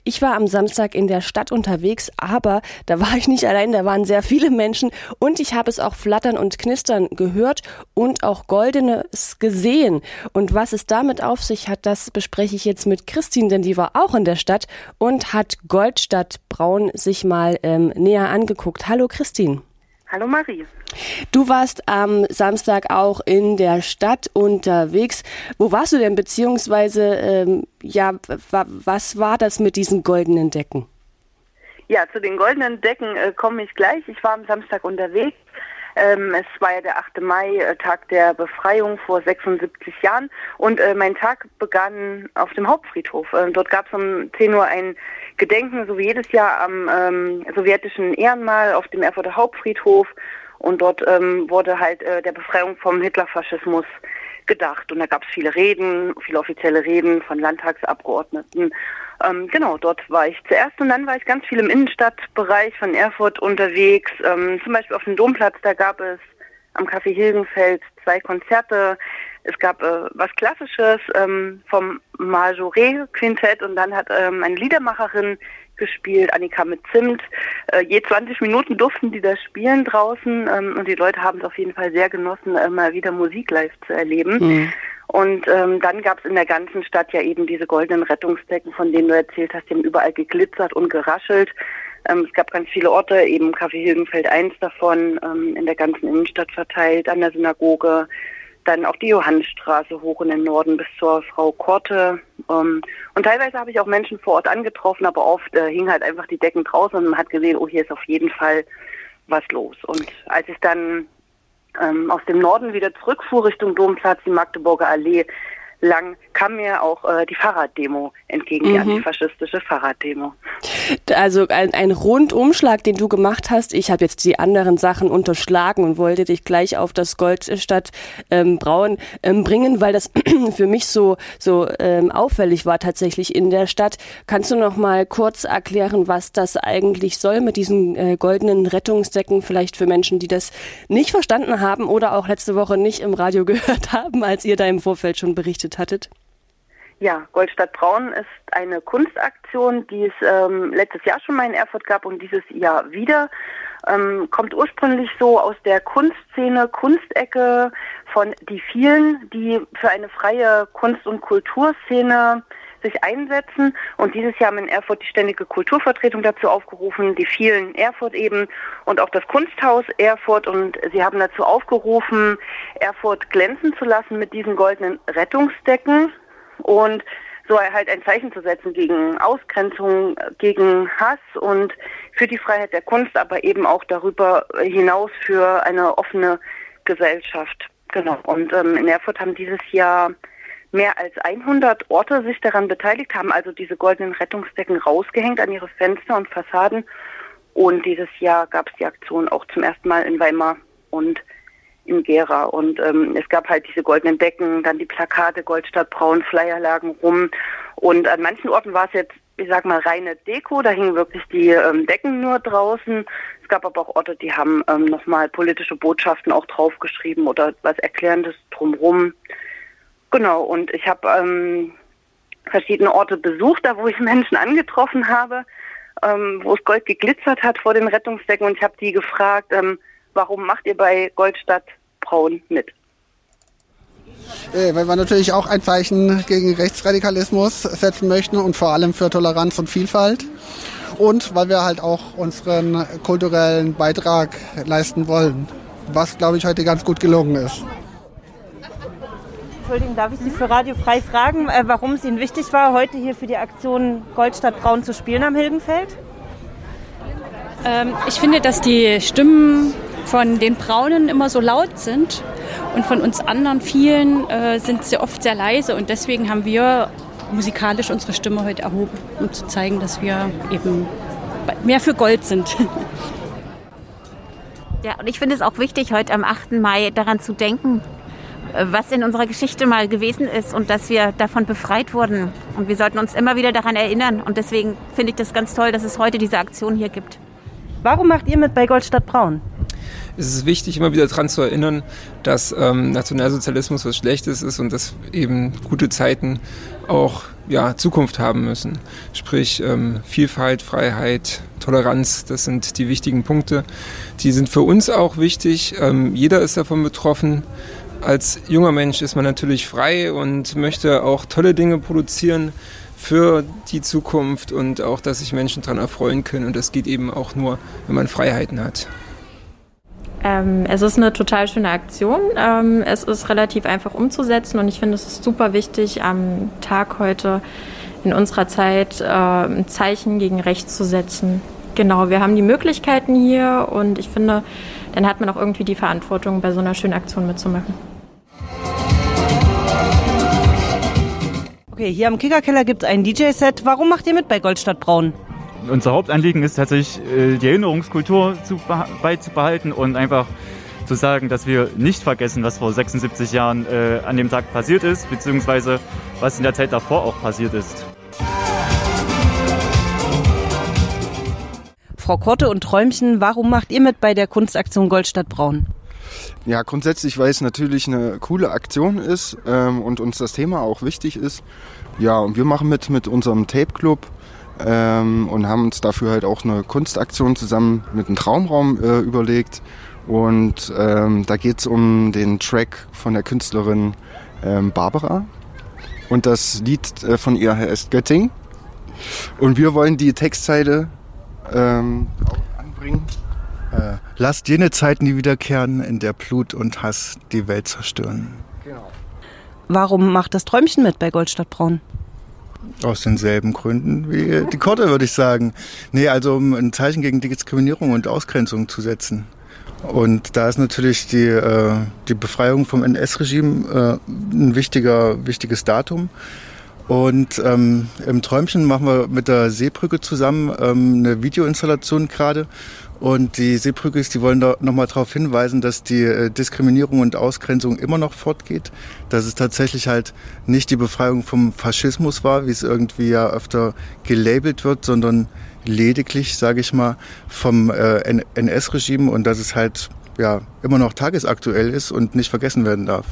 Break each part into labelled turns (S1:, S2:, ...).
S1: Ich war am Samstag in der Stadt unterwegs, aber da war ich nicht allein, da waren sehr viele Menschen und ich habe es auch flattern und knistern gehört und auch Goldenes gesehen. Und was es damit auf sich hat, das bespreche ich jetzt mit Christine, denn die war auch in der Stadt und hat Goldstadt Braun sich mal näher angeguckt. Hallo Christine.
S2: Hallo Marie.
S1: Du warst am Samstag auch in der Stadt unterwegs. Wo warst du denn, beziehungsweise was war das mit diesen goldenen Decken?
S2: Ja, zu den goldenen Decken komme ich gleich. Ich war am Samstag unterwegs. Es war ja der 8. Mai, Tag der Befreiung vor 76 Jahren und mein Tag begann auf dem Hauptfriedhof. Dort gab es um 10 Uhr ein Gedenken, so wie jedes Jahr am sowjetischen Ehrenmal auf dem Erfurter Hauptfriedhof und dort wurde halt der Befreiung vom Hitlerfaschismus gedacht und da gab es viele Reden, viele offizielle Reden von Landtagsabgeordneten. Genau, dort war ich zuerst und dann war ich ganz viel im Innenstadtbereich von Erfurt unterwegs, zum Beispiel auf dem Domplatz, da gab es am Café Hilgenfeld 2 Konzerte, es gab was Klassisches vom Majoret-Quintett und dann hat eine Liedermacherin gespielt, Annika mit Zimt. Je 20 Minuten durften die da spielen draußen und die Leute haben es auf jeden Fall sehr genossen, mal wieder Musik live zu erleben. Mhm. Und dann gab es in der ganzen Stadt ja eben diese goldenen Rettungsdecken, von denen du erzählt hast, die haben überall geglitzert und geraschelt. Es gab ganz viele Orte, eben Café Hilgenfeld 1 davon, in der ganzen Innenstadt verteilt, an der Synagoge, dann auch die Johannstraße hoch in den Norden bis zur Frau Korte. Und teilweise habe ich auch Menschen vor Ort angetroffen, aber oft hingen halt einfach die Decken draußen und man hat gesehen, oh, hier ist auf jeden Fall was los. Und als ich dann aus dem Norden wieder zurückfuhr Richtung Domplatz, die Magdeburger Allee lang, kam mir auch die Fahrraddemo entgegen, die antifaschistische Fahrraddemo.
S1: Also ein Rundumschlag, den du gemacht hast. Ich habe jetzt die anderen Sachen unterschlagen und wollte dich gleich auf das Goldstadt Braun bringen, weil das für mich so auffällig war tatsächlich in der Stadt. Kannst du noch mal kurz erklären, was das eigentlich soll mit diesen goldenen Rettungsdecken, vielleicht für Menschen, die das nicht verstanden haben oder auch letzte Woche nicht im Radio gehört haben, als ihr da im Vorfeld schon berichtet hattet?
S2: Ja, Goldstadt Braun ist eine Kunstaktion, die es letztes Jahr schon mal in Erfurt gab und dieses Jahr wieder. Kommt ursprünglich so aus der Kunstszene, Kunstecke von die vielen, die für eine freie Kunst- und Kulturszene sich einsetzen. Und dieses Jahr haben in Erfurt die Ständige Kulturvertretung dazu aufgerufen, die vielen Erfurt eben und auch das Kunsthaus Erfurt. Und sie haben dazu aufgerufen, Erfurt glänzen zu lassen mit diesen goldenen Rettungsdecken und so halt ein Zeichen zu setzen gegen Ausgrenzung, gegen Hass und für die Freiheit der Kunst, aber eben auch darüber hinaus für eine offene Gesellschaft. Genau. Und in Erfurt haben dieses Jahr mehr als 100 Orte sich daran beteiligt, haben also diese goldenen Rettungsdecken rausgehängt an ihre Fenster und Fassaden. Und dieses Jahr gab es die Aktion auch zum ersten Mal in Weimar und in Gera. Und es gab halt diese goldenen Decken, dann die Plakate, Goldstadt Braun, Flyer lagen rum. Und an manchen Orten war es jetzt, ich sag mal, reine Deko. Da hingen wirklich die Decken nur draußen. Es gab aber auch Orte, die haben nochmal politische Botschaften auch draufgeschrieben oder was Erklärendes drumherum. Genau, und ich habe verschiedene Orte besucht, da wo ich Menschen angetroffen habe, wo es Gold geglitzert hat vor den Rettungsdecken. Und ich habe die gefragt, warum macht ihr bei Goldstadt Braun mit?
S3: Weil wir natürlich auch ein Zeichen gegen Rechtsradikalismus setzen möchten und vor allem für Toleranz und Vielfalt. Und weil wir halt auch unseren kulturellen Beitrag leisten wollen, was, glaube ich, heute ganz gut gelungen ist.
S4: Entschuldigung, darf ich Sie für Radio Frei fragen, warum es Ihnen wichtig war, heute hier für die Aktion Goldstadt Braun zu spielen am Hilgenfeld?
S5: Ich finde, dass die Stimmen von den Braunen immer so laut sind und von uns anderen vielen sind sie oft sehr leise und deswegen haben wir musikalisch unsere Stimme heute erhoben, um zu zeigen, dass wir eben mehr für Gold sind.
S6: Ja, und ich finde es auch wichtig, heute am 8. Mai daran zu denken, was in unserer Geschichte mal gewesen ist und dass wir davon befreit wurden. Und wir sollten uns immer wieder daran erinnern. Und deswegen finde ich das ganz toll, dass es heute diese Aktion hier gibt.
S4: Warum macht ihr mit bei Goldstadt Braun?
S7: ist es wichtig, immer wieder daran zu erinnern, dass Nationalsozialismus was Schlechtes ist und dass eben gute Zeiten auch Zukunft haben müssen. Sprich Vielfalt, Freiheit, Toleranz, das sind die wichtigen Punkte. Die sind für uns auch wichtig. Jeder ist davon betroffen. Als junger Mensch ist man natürlich frei und möchte auch tolle Dinge produzieren für die Zukunft und auch, dass sich Menschen daran erfreuen können. Und das geht eben auch nur, wenn man Freiheiten hat.
S8: Es ist eine total schöne Aktion. Es ist relativ einfach umzusetzen und ich finde, es ist super wichtig, am Tag heute in unserer Zeit ein Zeichen gegen rechts zu setzen. Genau, wir haben die Möglichkeiten hier und ich finde, dann hat man auch irgendwie die Verantwortung, bei so einer schönen Aktion mitzumachen.
S4: Okay, hier am Kickerkeller gibt es ein DJ-Set. Warum macht ihr mit bei Goldstadt Braun?
S9: Unser Hauptanliegen ist tatsächlich, die Erinnerungskultur beizubehalten und einfach zu sagen, dass wir nicht vergessen, was vor 76 Jahren an dem Tag passiert ist, beziehungsweise was in der Zeit davor auch passiert ist.
S4: Frau Korte und Träumchen, warum macht ihr mit bei der Kunstaktion Goldstadt Braun?
S10: Ja, grundsätzlich, weil es natürlich eine coole Aktion ist und uns das Thema auch wichtig ist. Ja, und wir machen mit unserem Tape-Club und haben uns dafür halt auch eine Kunstaktion zusammen mit einem Traumraum überlegt. Und da geht es um den Track von der Künstlerin Barbara. Und das Lied von ihr heißt Götting. Und wir wollen die Textzeile auch anbringen.
S11: Lasst jene Zeit nie wiederkehren, in der Blut und Hass die Welt zerstören.
S10: Genau.
S4: Warum macht das Träumchen mit bei Goldstadt Braun?
S11: Aus denselben Gründen wie die Korte, würde ich sagen. Nee, also um ein Zeichen gegen Diskriminierung und Ausgrenzung zu setzen. Und da ist natürlich die Befreiung vom NS-Regime ein wichtiges Datum. Und im Träumchen machen wir mit der Seebrücke zusammen eine Videoinstallation gerade. Und die Seebrücke, die wollen da nochmal darauf hinweisen, dass die Diskriminierung und Ausgrenzung immer noch fortgeht. Dass es tatsächlich halt nicht die Befreiung vom Faschismus war, wie es irgendwie ja öfter gelabelt wird, sondern lediglich, sage ich mal, vom NS-Regime und dass es halt immer noch tagesaktuell ist und nicht vergessen werden darf.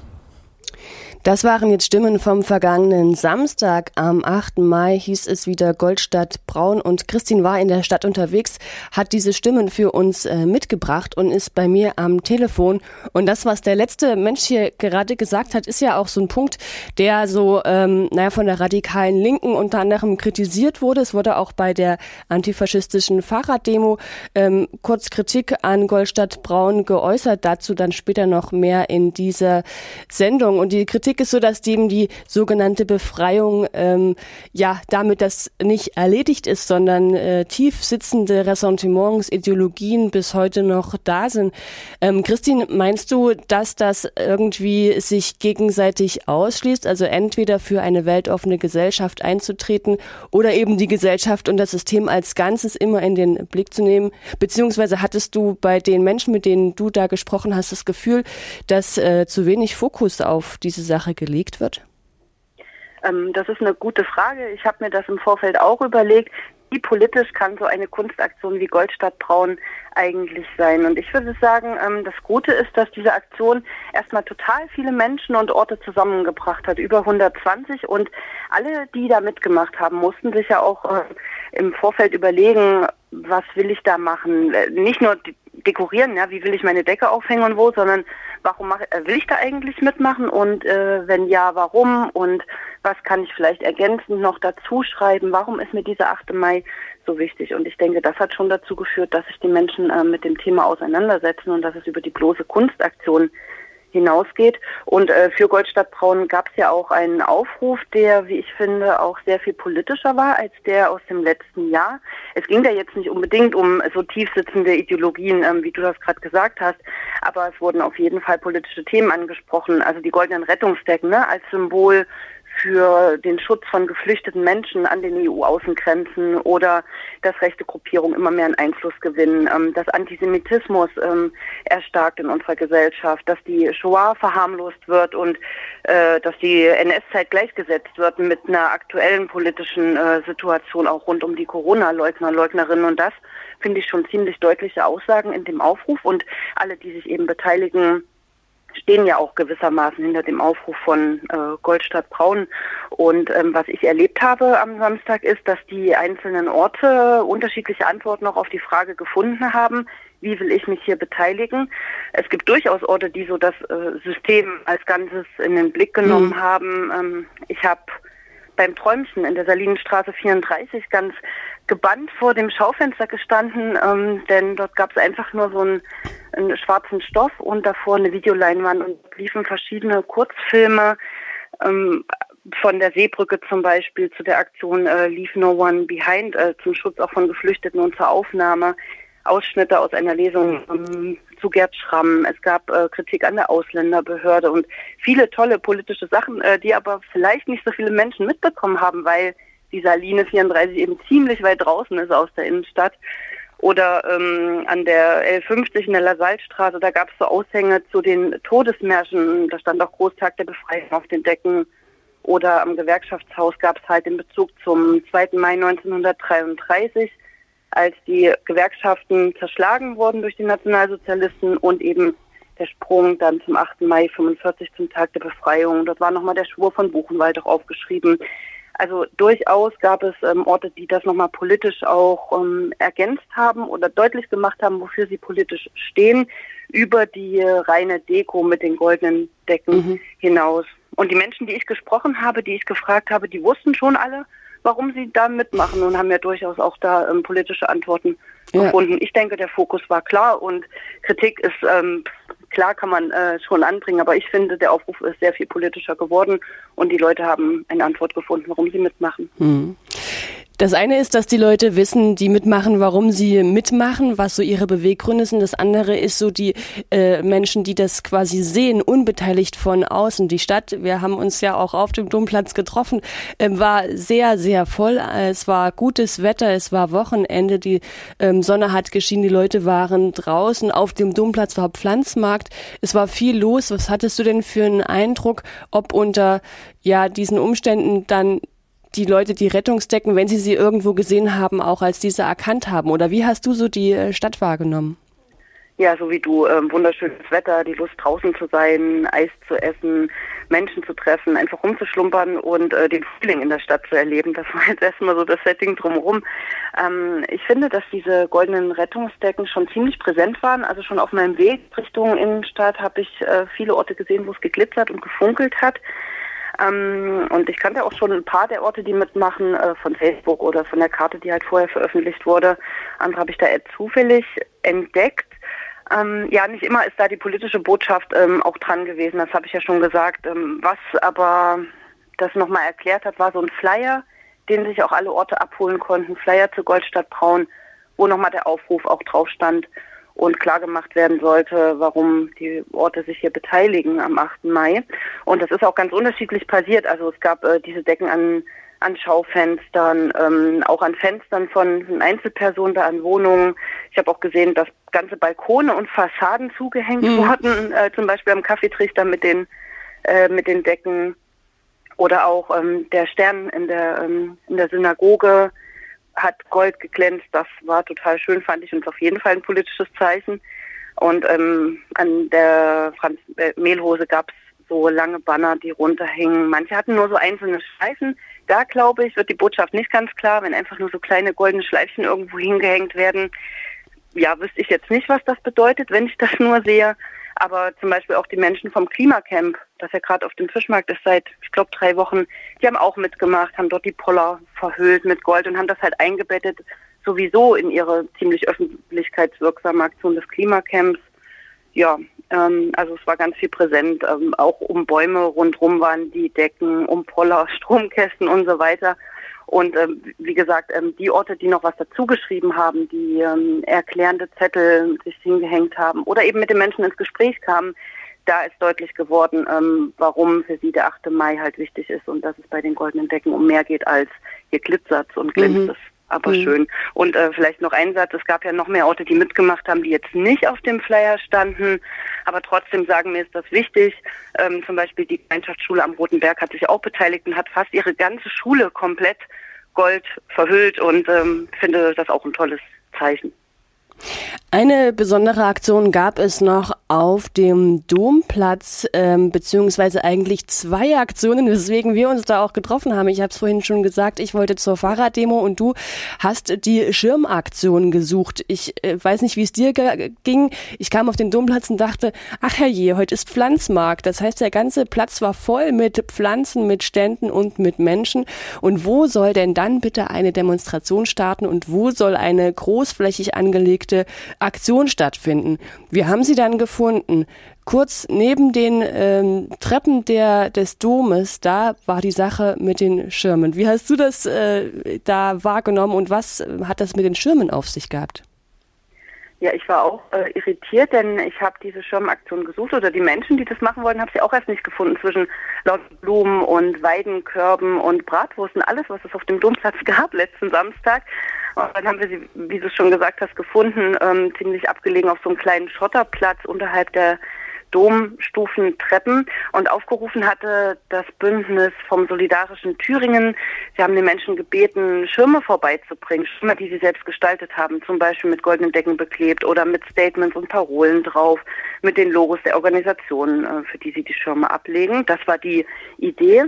S1: Das waren jetzt Stimmen vom vergangenen Samstag. Am 8. Mai hieß es wieder Goldstadt Braun und Christine war in der Stadt unterwegs, hat diese Stimmen für uns mitgebracht und ist bei mir am Telefon. Und das, was der letzte Mensch hier gerade gesagt hat, ist ja auch so ein Punkt, der so von der radikalen Linken unter anderem kritisiert wurde. Es wurde auch bei der antifaschistischen Fahrraddemo kurz Kritik an Goldstadt Braun geäußert. Dazu dann später noch mehr in dieser Sendung. Und die Kritik ist so, dass eben die sogenannte Befreiung damit das nicht erledigt ist, sondern tief sitzende Ressentiments, Ideologien bis heute noch da sind. Christine, meinst du, dass das irgendwie sich gegenseitig ausschließt, also entweder für eine weltoffene Gesellschaft einzutreten oder eben die Gesellschaft und das System als Ganzes immer in den Blick zu nehmen? Beziehungsweise hattest du bei den Menschen, mit denen du da gesprochen hast, das Gefühl, dass zu wenig Fokus auf diese Sache gelegt wird?
S2: Das ist eine gute Frage. Ich habe mir das im Vorfeld auch überlegt. Wie politisch kann so eine Kunstaktion wie Goldstadt Braun eigentlich sein? Und ich würde sagen, das Gute ist, dass diese Aktion erstmal total viele Menschen und Orte zusammengebracht hat, über 120. Und alle, die da mitgemacht haben, mussten sich ja auch im Vorfeld überlegen, was will ich da machen? Nicht nur dekorieren, ja, wie will ich meine Decke aufhängen und wo, sondern will ich da eigentlich mitmachen und wenn ja, warum und was kann ich vielleicht ergänzend noch dazu schreiben? Warum ist mir dieser 8. Mai so wichtig? Und ich denke, das hat schon dazu geführt, dass sich die Menschen mit dem Thema auseinandersetzen und dass es über die bloße Kunstaktion hinausgeht. Und für Goldstadt Braun gab es ja auch einen Aufruf, der, wie ich finde, auch sehr viel politischer war als der aus dem letzten Jahr. Es ging da jetzt nicht unbedingt um so tiefsitzende Ideologien, wie du das gerade gesagt hast, aber es wurden auf jeden Fall politische Themen angesprochen. Also die goldenen Rettungsdecken als Symbol für den Schutz von geflüchteten Menschen an den EU-Außengrenzen oder dass rechte Gruppierungen immer mehr an Einfluss gewinnen, dass Antisemitismus erstarkt in unserer Gesellschaft, dass die Shoah verharmlost wird und dass die NS-Zeit gleichgesetzt wird mit einer aktuellen politischen Situation auch rund um die Corona-Leugner, Leugnerinnen, und das finde ich schon ziemlich deutliche Aussagen in dem Aufruf, und alle, die sich eben beteiligen, stehen ja auch gewissermaßen hinter dem Aufruf von Goldstadt Braun. Und was ich erlebt habe am Samstag ist, dass die einzelnen Orte unterschiedliche Antworten auch auf die Frage gefunden haben, wie will ich mich hier beteiligen. Es gibt durchaus Orte, die so das System als Ganzes in den Blick genommen haben. Ich habe beim Träumchen in der Salinenstraße 34 ganz gebannt vor dem Schaufenster gestanden, denn dort gab es einfach nur so einen schwarzen Stoff und davor eine Videoleinwand, und liefen verschiedene Kurzfilme, von der Seebrücke zum Beispiel zu der Aktion Leave No One Behind, zum Schutz auch von Geflüchteten und zur Aufnahme, Ausschnitte aus einer Lesung zu Gerd Schramm. Es gab Kritik an der Ausländerbehörde und viele tolle politische Sachen, die aber vielleicht nicht so viele Menschen mitbekommen haben, weil die Saline 34 eben ziemlich weit draußen ist aus der Innenstadt. Oder an der L50 in der Lassalstraße, da gab es so Aushänge zu den Todesmärschen. Da stand auch Großtag der Befreiung auf den Decken. Oder am Gewerkschaftshaus gab es halt den Bezug zum 2. Mai 1933, als die Gewerkschaften zerschlagen wurden durch die Nationalsozialisten, und eben der Sprung dann zum 8. Mai 45 zum Tag der Befreiung. Dort war nochmal der Schwur von Buchenwald auch aufgeschrieben. Also durchaus gab es Orte, die das nochmal politisch auch ergänzt haben oder deutlich gemacht haben, wofür sie politisch stehen, über die reine Deko mit den goldenen Decken hinaus. Und die Menschen, die ich gesprochen habe, die ich gefragt habe, die wussten schon alle, warum sie da mitmachen, und haben ja durchaus auch da politische Antworten gefunden. Ich denke, der Fokus war klar, und Kritik ist klar, kann man schon anbringen, aber ich finde, der Aufruf ist sehr viel politischer geworden, und die Leute haben eine Antwort gefunden, warum sie mitmachen.
S1: Das eine ist, dass die Leute wissen, die mitmachen, warum sie mitmachen, was so ihre Beweggründe sind. Das andere ist so die Menschen, die das quasi sehen, unbeteiligt von außen. Die Stadt, wir haben uns ja auch auf dem Domplatz getroffen, war sehr, sehr voll. Es war gutes Wetter, es war Wochenende, die Sonne hat geschienen, die Leute waren draußen. Auf dem Domplatz war Pflanzmarkt, es war viel los. Was hattest du denn für einen Eindruck, ob unter diesen Umständen dann die Leute die Rettungsdecken, wenn sie irgendwo gesehen haben, auch als diese erkannt haben? Oder wie hast du so die Stadt wahrgenommen?
S2: Ja, so wie du. Wunderschönes Wetter, die Lust draußen zu sein, Eis zu essen, Menschen zu treffen, einfach rumzuschlumpern und den Frühling in der Stadt zu erleben. Das war jetzt erstmal so das Setting drumherum. Ich finde, dass diese goldenen Rettungsdecken schon ziemlich präsent waren. Also schon auf meinem Weg Richtung Innenstadt habe ich viele Orte gesehen, wo es geglitzert und gefunkelt hat. Und ich kannte auch schon ein paar der Orte, die mitmachen, von Facebook oder von der Karte, die halt vorher veröffentlicht wurde. Andere habe ich da eher zufällig entdeckt. Nicht immer ist da die politische Botschaft auch dran gewesen, das habe ich ja schon gesagt. Was aber das nochmal erklärt hat, war so ein Flyer, den sich auch alle Orte abholen konnten. Flyer zu Goldstadt Braun, wo nochmal der Aufruf auch drauf stand und klar gemacht werden sollte, warum die Orte sich hier beteiligen am 8. Mai. Und das ist auch ganz unterschiedlich passiert. Also es gab diese Decken an Schaufenstern, auch an Fenstern von Einzelpersonen, da an Wohnungen. Ich habe auch gesehen, dass ganze Balkone und Fassaden zugehängt wurden, zum Beispiel am Kaffeetrichter mit den Decken. Oder auch der Stern in der Synagoge hat Gold geglänzt. Das war total schön, fand ich, und auf jeden Fall ein politisches Zeichen. Und an der Mehlhose gab es so lange Banner, die runterhingen. Manche hatten nur so einzelne Schleifen. Da, glaube ich, wird die Botschaft nicht ganz klar, wenn einfach nur so kleine goldene Schleifchen irgendwo hingehängt werden. Ja, wüsste ich jetzt nicht, was das bedeutet, wenn ich das nur sehe. Aber zum Beispiel auch die Menschen vom Klimacamp, das ja gerade auf dem Fischmarkt ist seit, ich glaube, 3 Wochen, die haben auch mitgemacht, haben dort die Poller verhüllt mit Gold und haben das halt eingebettet sowieso in ihre ziemlich öffentlichkeitswirksame Aktion des Klimacamps. Ja, also es war ganz viel präsent. Auch um Bäume rundherum waren die Decken, um Poller, Stromkästen und so weiter. Und wie gesagt, die Orte, die noch was dazu geschrieben haben, die erklärende Zettel sich hingehängt haben oder eben mit den Menschen ins Gespräch kamen, da ist deutlich geworden, warum für sie der 8. Mai halt wichtig ist und dass es bei den goldenen Decken um mehr geht als hier glitzert und glänzt es. Aber schön. Und vielleicht noch ein Satz, es gab ja noch mehr Orte, die mitgemacht haben, die jetzt nicht auf dem Flyer standen, aber trotzdem sagen mir, ist das wichtig. Zum Beispiel die Gemeinschaftsschule am Roten Berg hat sich auch beteiligt und hat fast ihre ganze Schule komplett Gold verhüllt und finde das auch ein tolles Zeichen.
S1: Eine besondere Aktion gab es noch auf dem Domplatz, beziehungsweise eigentlich 2 Aktionen, weswegen wir uns da auch getroffen haben. Ich habe es vorhin schon gesagt, ich wollte zur Fahrraddemo und du hast die Schirmaktion gesucht. Ich weiß nicht, wie es dir ging. Ich kam auf den Domplatz und dachte, ach herrje, heute ist Pflanzmarkt. Das heißt, der ganze Platz war voll mit Pflanzen, mit Ständen und mit Menschen. Und wo soll denn dann bitte eine Demonstration starten und wo soll eine großflächig angelegte Aktion stattfinden? Wir haben sie dann gefunden. Kurz neben den Treppen des Domes, da war die Sache mit den Schirmen. Wie hast du das da wahrgenommen und was hat das mit den Schirmen auf sich gehabt?
S2: Ja, ich war auch irritiert, denn ich habe diese Schirmaktion gesucht oder die Menschen, die das machen wollten, habe ich auch erst nicht gefunden zwischen lauten Blumen und Weidenkörben und Bratwursten, alles, was es auf dem Domplatz gab letzten Samstag. Und dann haben wir sie, wie du schon gesagt hast, gefunden, ziemlich abgelegen auf so einem kleinen Schotterplatz unterhalb der Domstufentreppen und aufgerufen hatte das Bündnis vom Solidarischen Thüringen. Sie haben den Menschen gebeten, Schirme vorbeizubringen, Schirme, die sie selbst gestaltet haben, zum Beispiel mit goldenen Decken beklebt oder mit Statements und Parolen drauf, mit den Logos der Organisationen, für die sie die Schirme ablegen. Das war die Idee.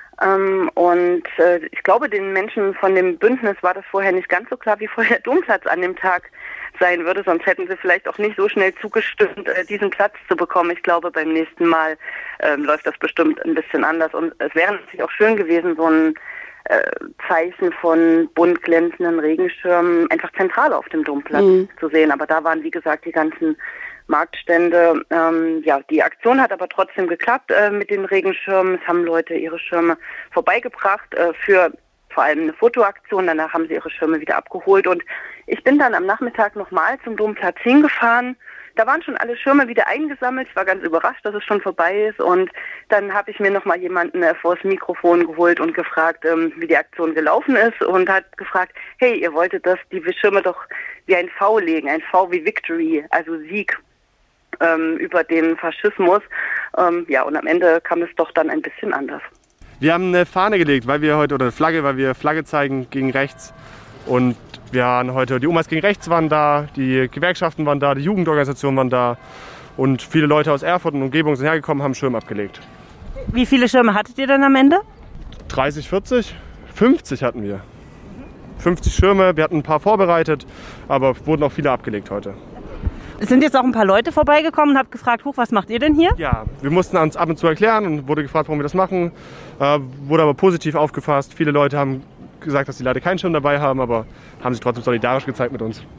S2: Ich glaube, den Menschen von dem Bündnis war das vorher nicht ganz so klar, wie vorher der Domplatz an dem Tag sein würde. Sonst hätten sie vielleicht auch nicht so schnell zugestimmt, diesen Platz zu bekommen. Ich glaube, beim nächsten Mal läuft das bestimmt ein bisschen anders. Und es wäre natürlich auch schön gewesen, so ein Zeichen von bunt glänzenden Regenschirmen einfach zentral auf dem Domplatz zu sehen. Aber da waren, wie gesagt, die ganzen Marktstände. Die Aktion hat aber trotzdem geklappt mit den Regenschirmen. Es haben Leute ihre Schirme vorbeigebracht für vor allem eine Fotoaktion. Danach haben sie ihre Schirme wieder abgeholt. Und ich bin dann am Nachmittag nochmal zum Domplatz hingefahren. Da waren schon alle Schirme wieder eingesammelt. Ich war ganz überrascht, dass es schon vorbei ist. Und dann habe ich mir nochmal jemanden vor das Mikrofon geholt und gefragt, wie die Aktion gelaufen ist. Und hat gefragt, hey, ihr wolltet die Schirme doch wie ein V legen. Ein V wie Victory, also Sieg. Über den Faschismus. Und am Ende kam es doch dann ein bisschen anders.
S12: Wir haben eine Fahne gelegt, weil wir Flagge zeigen gegen rechts. Und wir haben heute, die Omas gegen rechts waren da, die Gewerkschaften waren da, die Jugendorganisationen waren da. Und viele Leute aus Erfurt und Umgebung sind hergekommen, haben Schirme abgelegt.
S4: Wie viele Schirme hattet ihr denn am Ende?
S12: 30, 40, 50 hatten wir. 50 Schirme, wir hatten ein paar vorbereitet, aber wurden auch viele abgelegt heute.
S4: Es sind jetzt auch ein paar Leute vorbeigekommen und habt gefragt, was macht ihr denn hier?
S12: Ja, wir mussten uns ab und zu erklären und wurde gefragt, warum wir das machen. Wurde aber positiv aufgefasst. Viele Leute haben gesagt, dass sie leider keinen Schirm dabei haben, aber haben sich trotzdem solidarisch gezeigt mit uns.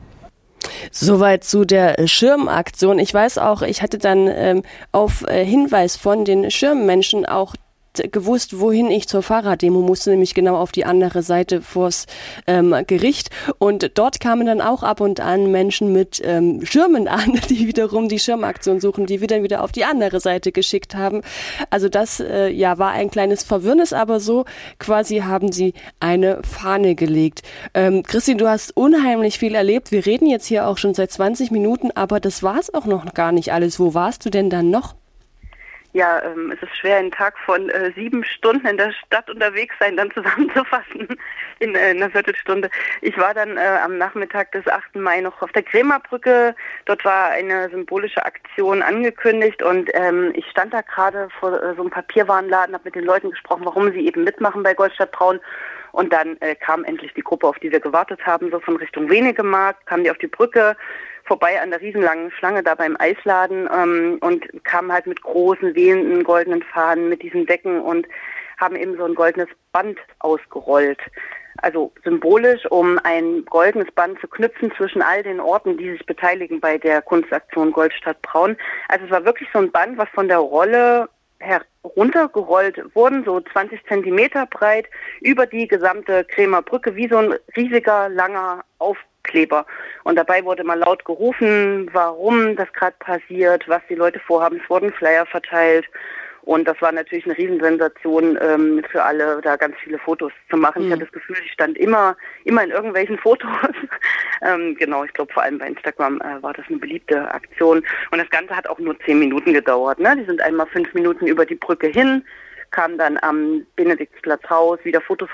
S1: Soweit zu der Schirmaktion. Ich weiß auch, ich hatte dann auf Hinweis von den Schirmmenschen auch gewusst, wohin ich zur Fahrraddemo musste, nämlich genau auf die andere Seite vors Gericht. Und dort kamen dann auch ab und an Menschen mit Schirmen an, die wiederum die Schirmaktion suchen, die wir dann wieder auf die andere Seite geschickt haben. Also das war ein kleines Verwirrnis, aber so quasi haben sie eine Fahne gelegt. Christine, du hast unheimlich viel erlebt. Wir reden jetzt hier auch schon seit 20 Minuten, aber das war es auch noch gar nicht alles. Wo warst du denn dann noch?
S2: Ja, es ist schwer, einen Tag von 7 Stunden in der Stadt unterwegs sein, dann zusammenzufassen in einer Viertelstunde. Ich war dann am Nachmittag des 8. Mai noch auf der Krämerbrücke. Dort war eine symbolische Aktion angekündigt und ich stand da gerade vor so einem Papierwarenladen, habe mit den Leuten gesprochen, warum sie eben mitmachen bei Goldstadt Braun. Und dann kam endlich die Gruppe, auf die wir gewartet haben, so von Richtung Wenigemarkt, kamen die auf die Brücke, vorbei an der riesenlangen Schlange da beim Eisladen und kamen halt mit großen, wehenden goldenen Fahnen, mit diesen Decken und haben eben so ein goldenes Band ausgerollt. Also symbolisch, um ein goldenes Band zu knüpfen zwischen all den Orten, die sich beteiligen bei der Kunstaktion Goldstadt Braun. Also es war wirklich so ein Band, was von der Rolle heruntergerollt wurden, so 20 Zentimeter breit, über die gesamte Kremer Brücke, wie so ein riesiger, langer Aufkleber. Und dabei wurde mal laut gerufen, warum das gerade passiert, was die Leute vorhaben. Es wurden Flyer verteilt. Und das war natürlich eine Riesensensation für alle, da ganz viele Fotos zu machen. Ich hatte das Gefühl, ich stand immer in irgendwelchen Fotos. Genau, ich glaube vor allem bei Instagram war das eine beliebte Aktion. Und das Ganze hat auch nur 10 Minuten gedauert. Ne? Die sind einmal 5 Minuten über die Brücke hin, kamen dann am Benediktsplatz raus, wieder Fotos,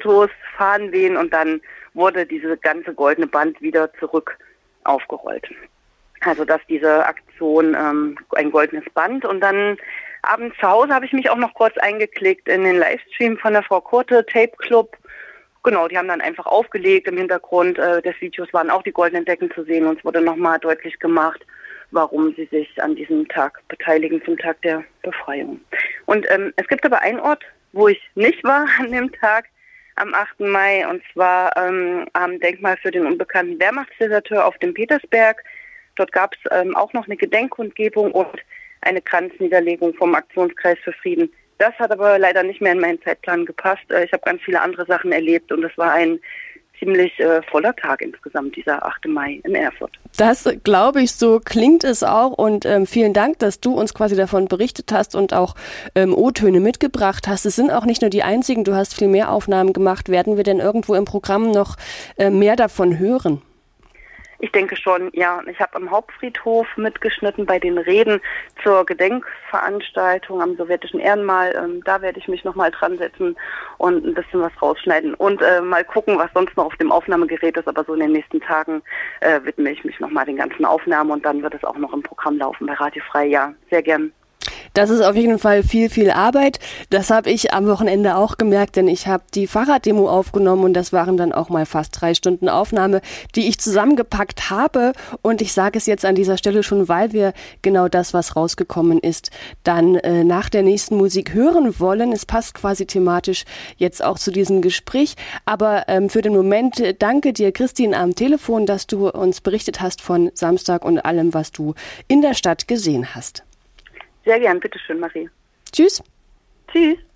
S2: Fahnen wehen und dann wurde diese ganze goldene Band wieder zurück aufgerollt. Also dass diese Aktion ein goldenes Band und dann abends zu Hause habe ich mich auch noch kurz eingeklickt in den Livestream von der Frau Kurte, Tape Club. Genau, die haben dann einfach aufgelegt. Im Hintergrund des Videos waren auch die goldenen Decken zu sehen. Uns wurde nochmal deutlich gemacht, warum sie sich an diesem Tag beteiligen, zum Tag der Befreiung. Und es gibt aber einen Ort, wo ich nicht war an dem Tag, am 8. Mai, und zwar am Denkmal für den unbekannten Wehrmachtsdeserteur auf dem Petersberg. Dort gab es auch noch eine Gedenkkundgebung und eine Kranzniederlegung vom Aktionskreis für Frieden. Das hat aber leider nicht mehr in meinen Zeitplan gepasst. Ich habe ganz viele andere Sachen erlebt und es war ein ziemlich voller Tag insgesamt, dieser 8. Mai in Erfurt.
S1: Das glaube ich, so klingt es auch und vielen Dank, dass du uns quasi davon berichtet hast und auch O-Töne mitgebracht hast. Es sind auch nicht nur die einzigen, du hast viel mehr Aufnahmen gemacht. Werden wir denn irgendwo im Programm noch mehr davon hören?
S2: Ich denke schon, ja. Ich habe am Hauptfriedhof mitgeschnitten bei den Reden zur Gedenkveranstaltung am sowjetischen Ehrenmal. Da werde ich mich nochmal dran setzen und ein bisschen was rausschneiden und mal gucken, was sonst noch auf dem Aufnahmegerät ist. Aber so in den nächsten Tagen widme ich mich nochmal den ganzen Aufnahmen und dann wird es auch noch im Programm laufen bei Radio Frei. Ja, sehr gern.
S1: Das ist auf jeden Fall viel, viel Arbeit. Das habe ich am Wochenende auch gemerkt, denn ich habe die Fahrraddemo aufgenommen und das waren dann auch mal fast 3 Stunden Aufnahme, die ich zusammengepackt habe. Und ich sage es jetzt an dieser Stelle schon, weil wir genau das, was rausgekommen ist, dann nach der nächsten Musik hören wollen. Es passt quasi thematisch jetzt auch zu diesem Gespräch. Aber für den Moment danke dir, Christine, am Telefon, dass du uns berichtet hast von Samstag und allem, was du in der Stadt gesehen hast.
S2: Sehr gern, bitteschön, Marie.
S1: Tschüss.
S2: Tschüss.